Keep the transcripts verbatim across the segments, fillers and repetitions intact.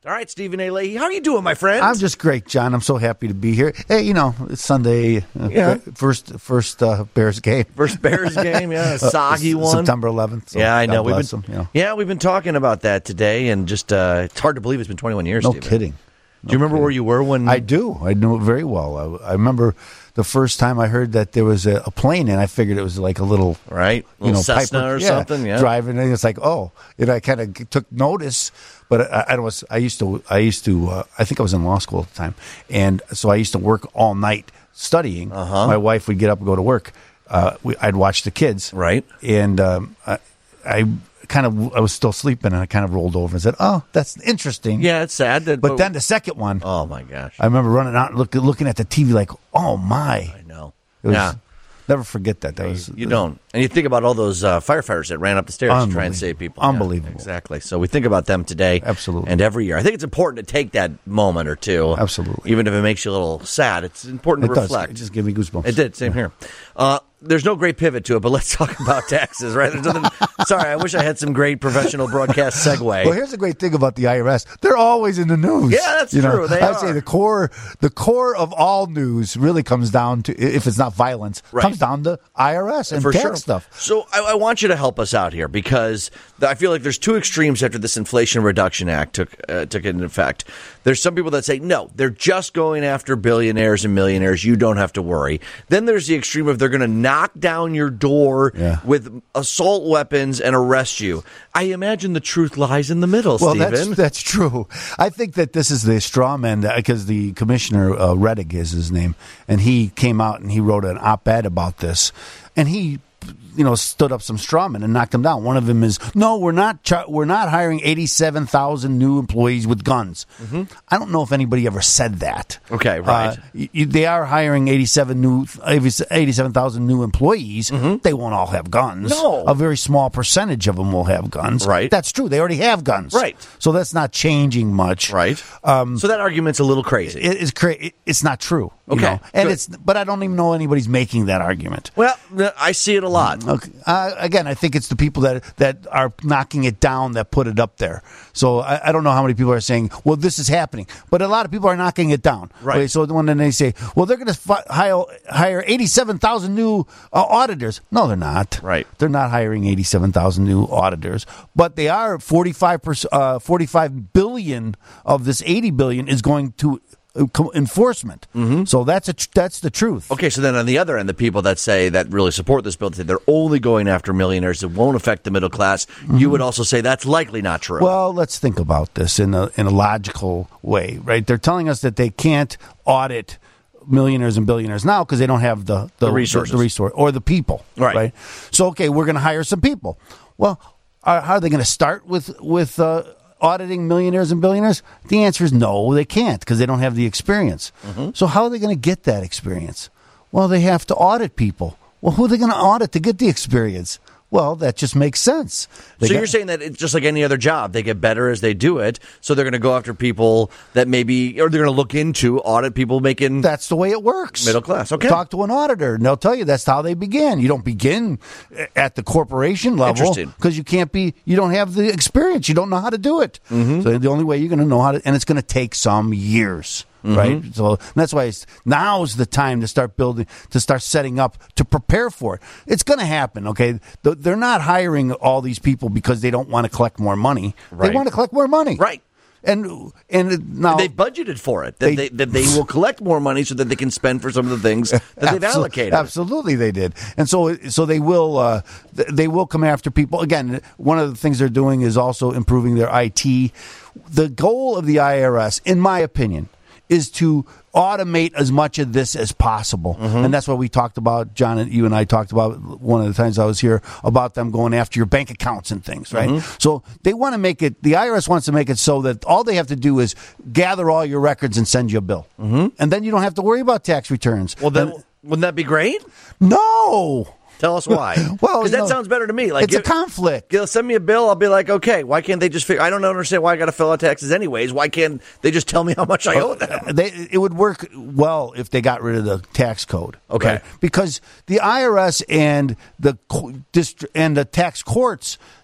All right, Stephen A. Leahy, how are you doing, my friend? I'm just great, John. I'm so happy to be here. Hey, you know, it's Sunday, uh, yeah. first first uh, Bears game. First Bears game, yeah, a soggy uh, one. September eleventh. So yeah, I know. God We've bless been, them, you know. Yeah, we've been talking about that today, and just uh, it's hard to believe it's been twenty-one years, No Stephen. kidding. No do you remember kidding. where you were when... I do. I know it very well. I, I remember the first time I heard that there was a, a plane, and I figured it was like a little... Right? A little you know, Cessna Piper, or yeah, something, yeah. Driving, and it's like, oh. And I kind of took notice, but I, I was, I used to, I used to, uh, I think I was in law school at the time, and so I used to work all night studying. Uh-huh. My wife would get up and go to work. Uh, we, I'd watch the kids. Right. And um, I... I kind of I was still sleeping, and I kind of rolled over and said, "Oh, that's interesting." Yeah, it's sad. That, but, but then the second one, oh my gosh! I remember running out, and look, looking at the T V, like, "Oh my!" I know. It was, yeah, never forget that. That was you don't, and you think about all those uh, firefighters that ran up the stairs to try and save people. Unbelievable, yeah, exactly. So we think about them today, absolutely, and every year. I think it's important to take that moment or two, absolutely, even if it makes you a little sad. It's important it to does. reflect. It just gave me goosebumps. It did. Same yeah. here. Uh, There's no great pivot to it, but let's talk about taxes, right? There's nothing, sorry, I wish I had some great professional broadcast segue. Well, here's the great thing about the I R S. They're always in the news. Yeah, that's you true. Know? They I'd are. say the core the core of all news really comes down to, if it's not violence, right. comes down to I R S and For tax sure. stuff. So I, I want you to help us out here, because I feel like there's two extremes after this Inflation Reduction Act took uh, took into effect. There's some people that say, no, they're just going after billionaires and millionaires. You don't have to worry. Then there's the extreme of they're going to knock down your door yeah. with assault weapons and arrest you. I imagine the truth lies in the middle, well, Stephen. Well, that's, that's true. I think that this is the straw man, because the commissioner, uh, Rettig is his name, and he came out and he wrote an op-ed about this, and he you know, stood up some strawmen and knocked them down. One of them is, no, we're not char- we're not hiring eighty-seven thousand new employees with guns. Mm-hmm. I don't know if anybody ever said that. Okay, right. Uh, you, they are hiring eighty-seven new eighty-seven thousand new employees. Mm-hmm. They won't all have guns. No. A very small percentage of them will have guns. Right. That's true. They already have guns. Right. So that's not changing much. Right. Um, so that argument's a little crazy. It, it's cra- It's not true. You okay. know? And Good. it's, but I don't even know anybody's making that argument. Well, I see it a lot. Okay. Uh, again, I think it's the people that that are knocking it down that put it up there. So I, I don't know how many people are saying, well, this is happening. But a lot of people are knocking it down. Right. Okay, so when they say, well, they're going to fi- hire, hire eighty-seven thousand new uh, auditors. No, they're not. Right. They're not hiring eighty-seven thousand new auditors. But they are forty-five percent, uh, forty-five billion of this eighty billion is going to enforcement. Mm-hmm. So that's a tr- that's the truth. Okay, so then on the other end, the people that say that really support this bill, say they're only going after millionaires, it won't affect the middle class. Mm-hmm. You would also say that's likely not true. Well, let's think about this in a in a logical way, right? They're telling us that they can't audit millionaires and billionaires now because they don't have the the, the resources, the, the resource or the people, right? right? So okay, we're going to hire some people. Well, are, how are they going to start with with uh, auditing millionaires and billionaires? The answer is no, they can't because they don't have the experience. Mm-hmm. So how are they going to get that experience? Well, they have to audit people. Well, who are they going to audit to get the experience? Well, that just makes sense. They so got, you're saying that it's just like any other job. They get better as they do it. So they're going to go after people that maybe, or they're going to look into audit people making. That's the way it works. Middle class. Okay. Talk to an auditor and they'll tell you that's how they begin. You don't begin at the corporation level because you can't be, you don't have the experience. You don't know how to do it. Mm-hmm. So the only way you're going to know how to, and it's going to take some years. Mm-hmm. Right, so that's why it's, now's the time to start building, to start setting up, to prepare for it. It's going to happen. Okay, they're not hiring all these people because they don't want to collect more money. Right. They want to collect more money. Right. And and now they've budgeted for it. That they, they, that they will collect more money so that they can spend for some of the things that they've allocated. Absolutely, they did, and so so they will uh, they will come after people. Again, one of the things they're doing is also improving their I T. The goal of the I R S, in my opinion, is to automate as much of this as possible. Mm-hmm. And that's what we talked about, John, and you and I talked about one of the times I was here, about them going after your bank accounts and things, right? Mm-hmm. So they want to make it, the I R S wants to make it so that all they have to do is gather all your records and send you a bill. Mm-hmm. And then you don't have to worry about tax returns. Well, then, and, wouldn't that be great? No! Tell us why. Well, because that know, sounds better to me. Like, it's give, a conflict. Give, send me a bill. I'll be like, okay. Why can't they just figure? I don't understand why I got to fill out taxes anyways. Why can't they just tell me how much I owe them? They, it would work well if they got rid of the tax code. Okay, right? Because the I R S and the and the tax courts,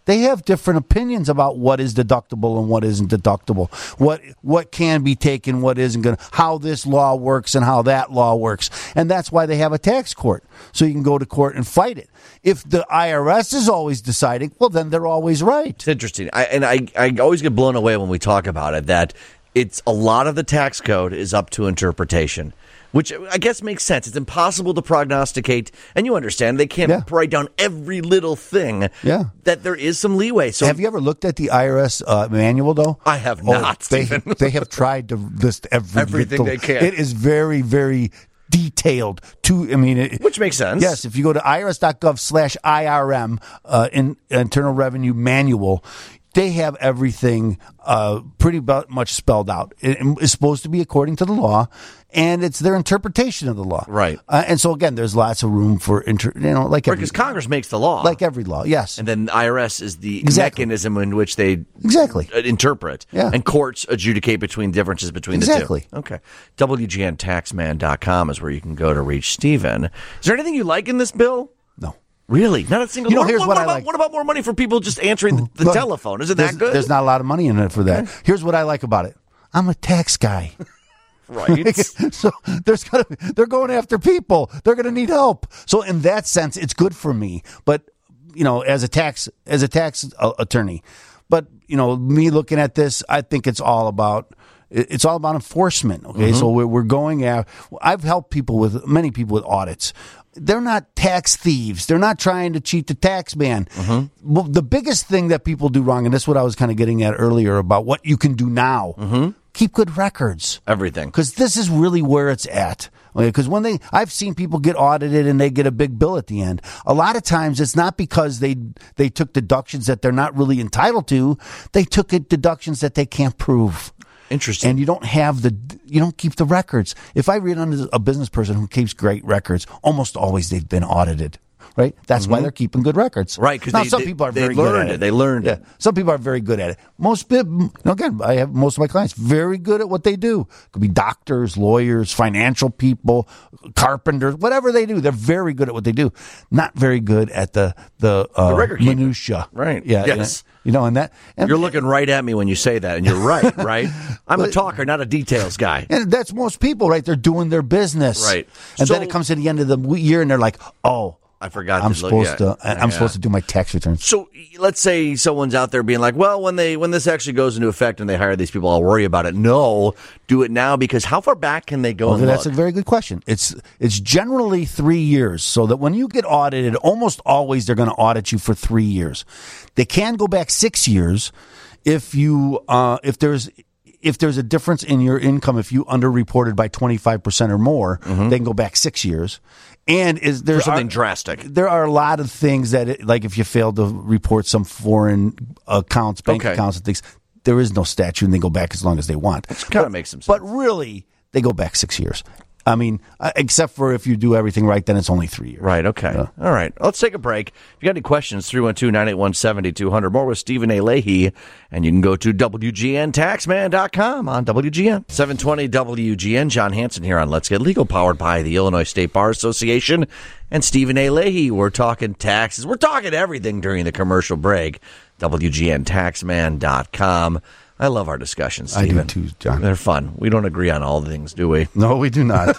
they have different opinions about what is deductible and what isn't deductible, what what can be taken, what isn't going to, how this law works and how that law works. And that's why they have a tax court, so you can go to court and fight it. If the I R S is always deciding, well, then they're always right. It's interesting. I, and I, I always get blown away when we talk about it, that it's a lot of the tax code is up to interpretation, which I guess makes sense. It's impossible to prognosticate, and you understand they can't Yeah. write down every little thing. Yeah. That there is some leeway. So Have you ever looked at the I R S uh, manual, though? I have Oh, not, they, Stephen. they have tried to list every Everything little- they can. It is very, very detailed. To I mean, it, Which makes sense. Yes, if you go to irs.gov slash IRM, uh, in Internal Revenue Manual, they have everything uh, pretty bu- much spelled out. It, it's supposed to be according to the law, and it's their interpretation of the law. Right. Uh, and so again, there's lots of room for inter, you know, like every, because Congress makes the law. like every law. Yes, And then the I R S is the Exactly. mechanism in which they exactly. uh, interpret. Yeah. And courts adjudicate between differences between Exactly. the two. Okay. W G N taxman dot com is where you can go to reach Stephen. Is there anything you like in this bill? No. Really? Not a single You know, what, here's what, what what I about, like. What about more money for people just answering the, the Look, telephone? Isn't there's, that good? There's not a lot of money in it for that. Here's what I like about it. I'm a tax guy. Right. So there's gonna, they're going after people. They're going to need help. So in that sense, it's good for me. But you know, as a tax as a tax uh, attorney, but you know, me looking at this, I think it's all about it's all about enforcement. Okay, Mm-hmm. so we're, we're going after. I've helped people with many people with audits. They're not tax thieves. They're not trying to cheat the tax man. Mm-hmm. Well, the biggest thing that people do wrong, and that's what I was kind of getting at earlier about what you can do now. Mm-hmm. Keep good records. Everything. Because this is really where it's at. Because when they, I've seen people get audited and they get a big bill at the end. A lot of times it's not because they they took deductions that they're not really entitled to. They took it deductions that they can't prove. Interesting. And you don't have the, you don't keep the records. If I read under a business person who keeps great records, almost always they've been audited. Right? That's why they're keeping good records. Right, 'cause now they- some they- people are they very good learned at it. They learned yeah. it. Some people are very good at it. Most, you know, again, I have most of my clients very good at what they do. Could be doctors, lawyers, financial people, carpenters, whatever they do. They're very good at what they do. Not very good at the the, uh, The record keeping. minutia. Right. Yeah. Yes. You know, and that and, You're looking right at me when you say that, and you're right, right? I'm a talker, not a details guy. and that's most people, right? They're doing their business, Right. And So- then it comes to the end of the year, and they're like, "Oh, I forgot I'm to look- supposed yeah. to. I'm Yeah. supposed to do my tax returns." So let's say someone's out there being like, well, when they when this actually goes into effect and they hire these people, I'll worry about it. No, do it now, because how far back can they go Okay, and that's look? a very good question. It's it's generally three years, so that when you get audited, almost always they're going to audit you for three years. They can go back six years if you uh, if there's if there's a difference in your income. If you underreported by twenty-five percent or more, they can go back six years. And is there For something drastic. There are a lot of things that, it, like if you fail to report some foreign accounts, bank Okay. accounts, and things, there is no statute, and they go back as long as they want. Kind of makes some sense. But really, they go back six years. I mean, uh, except for if you do everything right, then it's only three years. Right, okay. All right. Let's take a break. If you got any questions, three one two, nine eight one, seven two zero zero. More with Stephen A. Leahy. And you can go to W G N taxman dot com on W G N. seven twenty W G N. John Hanson here on Let's Get Legal, powered by the Illinois State Bar Association and Stephen A. Leahy. We're talking taxes. We're talking everything during the commercial break. W G N taxman dot com. I love our discussions, I do Stephen. too, John. They're fun. We don't agree on all the things, do we? No, we do not.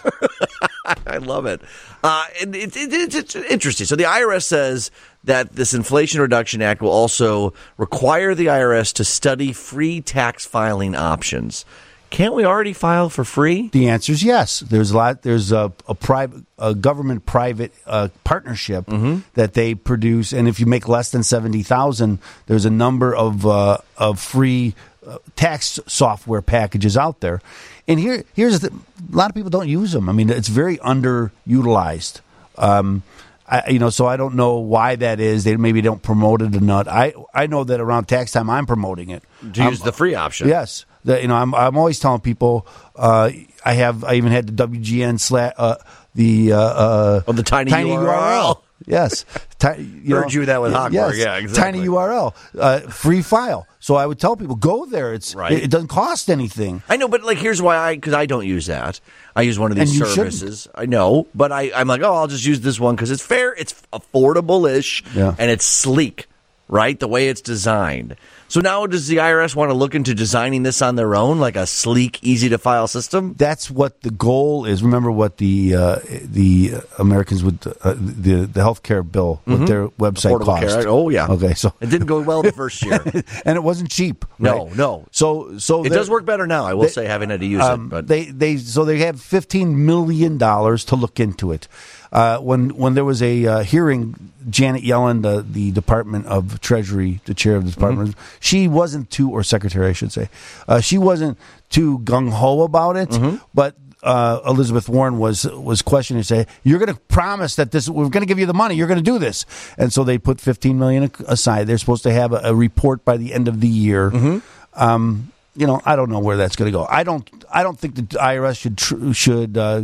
I love it. Uh, it, it, it. It's it's interesting. So the I R S says that this Inflation Reduction Act will also require the I R S to study free tax filing options. Can't we already file for free? The answer is yes. There's a lot. There's a, a private, a government-private uh, partnership that they produce, and if you make less than seventy thousand, there's a number of uh, of free uh, tax software packages out there. And here, here's the, a lot of people don't use them. I mean, it's very underutilized. Um, I, you know, so I don't know why that is. They maybe don't promote it or not. I I know that around tax time, I'm promoting it. To use the free option. Yes. The, you know, I'm I'm always telling people. Uh, I have. I even had the W G N sla- uh, the uh, uh, Oh, the tiny U R L. Yes. Ti- you Heard you that with Hogwarts. Yes. Yeah, exactly. Tiny U R L, uh, free file. So I would tell people, go there. It's Right. it, it doesn't cost anything. I know, but like, here's why I because I don't use that. I use one of these And you services. I know, but I I'm like, oh, I'll just use this one because it's fair, it's affordable ish, Yeah. and it's sleek. right? The way it's designed. So now does the I R S want to look into designing this on their own, like a sleek, easy-to-file system? That's what the goal is. Remember what the uh, the Americans with uh, the the healthcare bill, what mm-hmm. their website Affordable cost. Care. Oh, yeah. Okay, so it didn't go well the first year. And it wasn't cheap. No, right? no. So so it does work better now, I will they, say, having had to use um, it. But they, they So they have fifteen million dollars to look into it. Uh, when when there was a uh, hearing, Janet Yellen, the, the Department of Treasury, the chair of the department, mm-hmm. she wasn't too, or secretary, I should say, uh, she wasn't too gung-ho about it, mm-hmm. but uh, Elizabeth Warren was was questioning, say, you're going to promise that this, we're going to give you the money, you're going to do this. And so they put fifteen million dollars aside. They're supposed to have a, a report by the end of the year. Mm-hmm. Um, you know, I don't know where that's going to go. I don't I don't think the I R S should, tr- should uh,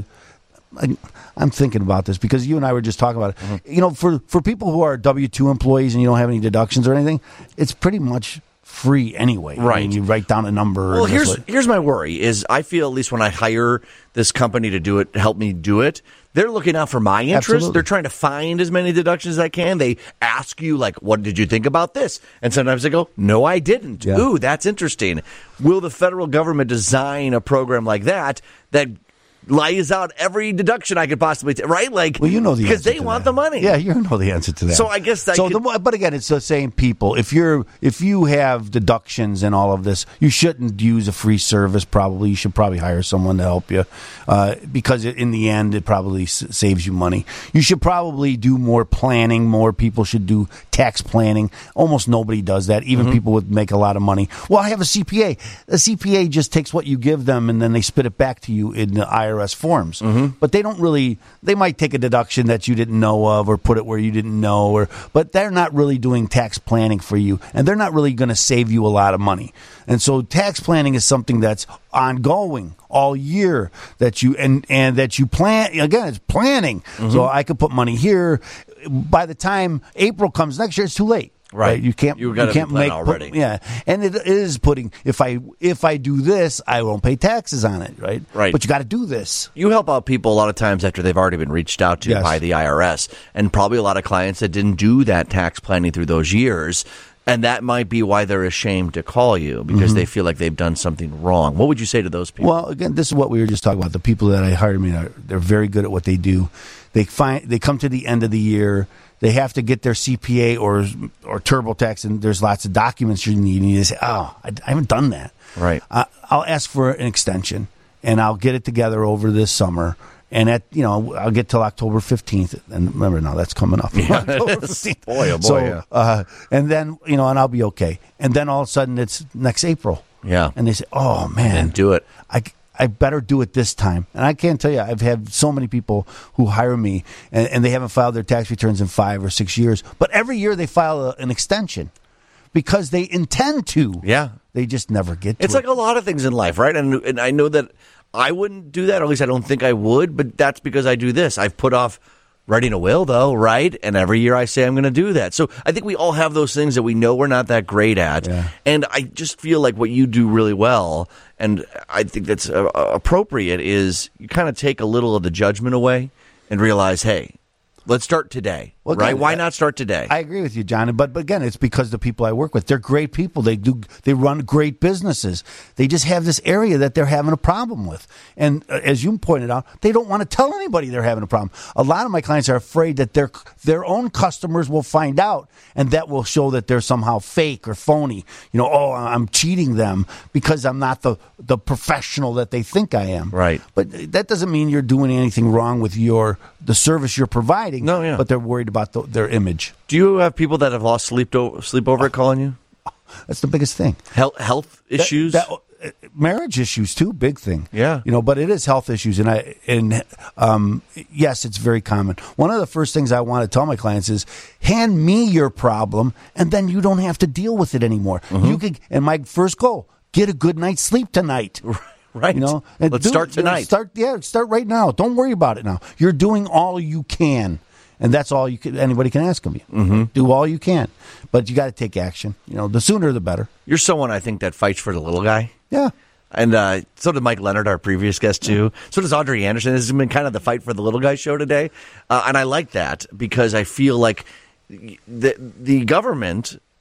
I, I'm thinking about this because you and I were just talking about it. Mm-hmm. You know, for, for people who are W two employees and you don't have any deductions or anything, it's pretty much free anyway. Right. I mean, you write down a number. Well, here's what, here's my worry is I feel at least when I hire this company to do it, help me do it, they're looking out for my interest. Absolutely. They're trying to find as many deductions as I can. They ask you, like, what did you think about this? And sometimes I go, no, I didn't. Yeah. Ooh, that's interesting. Will the federal government design a program like that that lays out every deduction I could possibly take, right? Like, well, you know the because they to want that. the money. Yeah, you know the answer to that. So I guess that. So, could, the, but again, it's the same people. If you're if you have deductions and all of this, you shouldn't use a free service. Probably you should probably hire someone to help you, uh, because in the end, it probably s- saves you money. You should probably do more planning. More people should do tax planning. Almost nobody does that. Even mm-hmm. people would make a lot of money. Well, I have a C P A. A C P A just takes what you give them and then they spit it back to you in the I R S forms. Mm-hmm. Mm-hmm. But they don't really, they might take a deduction that you didn't know of or put it where you didn't know, or but they're not really doing tax planning for you, and they're not really going to save you a lot of money. And so tax planning is something that's ongoing all year that you, and, and that you plan, again, it's planning. Mm-hmm. So I could put money here. By the time April comes next year, it's too late. Right. right, you can't. You, you can't make already. Put, yeah, and it is putting. If I if I do this, I won't pay taxes on it. Right. Right. But you got to do this. You help out people a lot of times after they've already been reached out to yes. by the I R S, and probably a lot of clients that didn't do that tax planning through those years. And that might be why they're ashamed to call you, because mm-hmm. they feel like they've done something wrong. What would you say to those people? Well, again, this is what we were just talking about. The people that I hired, I mean, are, they're very good at what they do. They find they come to the end of the year. They have to get their C P A or or TurboTax, and there's lots of documents you need. And you say, "Oh, I, I haven't done that." Right. Uh, I'll ask for an extension, and I'll get it together over this summer. And at you know, I'll get till October fifteenth, and remember now that's coming up. Yeah, boy, oh boy, so, yeah. uh, and then you know, and I'll be okay. And then all of a sudden, it's next April. Yeah. And they say, "Oh man, and do it." I. I better do it this time. And I can't tell you, I've had so many people who hire me, and, and they haven't filed their tax returns in five or six years. But every year they file a, an extension because they intend to. Yeah. They just never get to it's it. It's like a lot of things in life, right? And, and I know that I wouldn't do that, or at least I don't think I would, but that's because I do this. I've put off writing a will, though, right? And every year I say I'm going to do that. So I think we all have those things that we know we're not that great at. Yeah. And I just feel like what you do really well, and I think that's uh, appropriate, is you kind of take a little of the judgment away and realize, hey, let's start today, well, right? again, Why not start today? I agree with you, John. But, but again, it's because the people I work with, they're great people. They do, they run great businesses. They just have this area that they're having a problem with. And uh, as you pointed out, they don't want to tell anybody they're having a problem. A lot of my clients are afraid that their their own customers will find out, and that will show that they're somehow fake or phony. You know, oh, I'm cheating them because I'm not the, the professional that they think I am. Right. But that doesn't mean you're doing anything wrong with your the service you're providing. No, yeah. But they're worried about the, their image. Do you have people that have lost sleep, to, sleep over it calling you? That's the biggest thing. Health, health issues? That, that, uh, marriage issues, too, big thing. Yeah. You know, but it is health issues. And, I and um, yes, it's very common. One of the first things I want to tell my clients is, hand me your problem, and then you don't have to deal with it anymore. Mm-hmm. You could, and my first goal, get a good night's sleep tonight. Right. You know, and Let's do, start tonight. You know, start, yeah, start right now. Don't worry about it now. You're doing all you can, and that's all you can, anybody can ask of you. Mm-hmm. Do all you can, but you got to take action. You know, the sooner the better. You're someone I think that fights for the little guy. Yeah. And uh, so did Mike Leonard, our previous guest, too. So does Audrey Anderson. This has been kind of the fight for the little guy show today. Uh, and I like that because I feel like the the government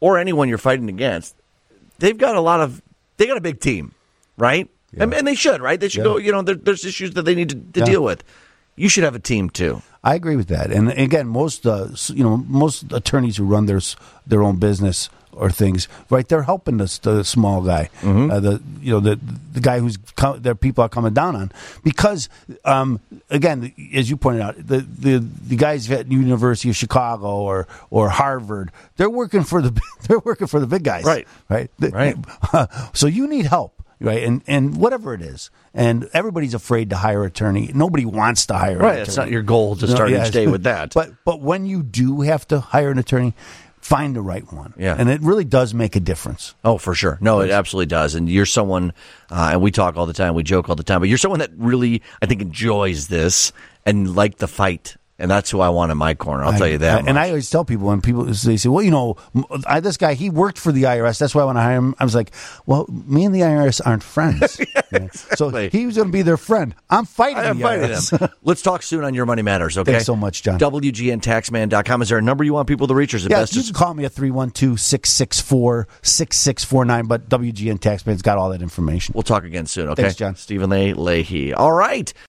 or anyone you're fighting against, they've got a lot of, they got a big team, right? Yeah. And, and they should, right? They should yeah. go, you know, there, there's issues that they need to, to yeah. deal with. You should have a team too. I agree with that. And again, most, uh, you know, most attorneys who run their their own business or things, right? They're helping the, the small guy, mm-hmm. uh, the you know the the guy who's com- their people are coming down on because um, again, as you pointed out, the, the the guys at University of Chicago or or Harvard, they're working for the they're working for the big guys, right? Right. Right. Uh, so you need help. Right, and and whatever it is, and everybody's afraid to hire an attorney. Nobody wants to hire an right, attorney. It's not your goal to start no, yeah. each day with that. But but when you do have to hire an attorney, find the right one. Yeah. And it really does make a difference. Oh, for sure. No, it absolutely does. And you're someone, uh, and we talk all the time, we joke all the time, but you're someone that really, I think, enjoys this and like the fight. And that's who I want in my corner. I'll I, tell you that. I, and I always tell people when people they say, "Well, you know, I, this guy he worked for the I R S. That's why I want to hire him." I was like, "Well, me and the I R S aren't friends, yeah, exactly. So he was going to be their friend. I'm fighting. I'm the fighting I R S. Them. Let's talk soon on Your Money Matters. Okay. Thanks so much, John. W G N Taxman dot com. Is there a number you want people to reach? Or is it yeah, best you to can call me at three one two, six six four, six six four nine. But W G N Taxman's got all that information. We'll talk again soon. Okay. Thanks, John. Stephen A. Leahy. All right.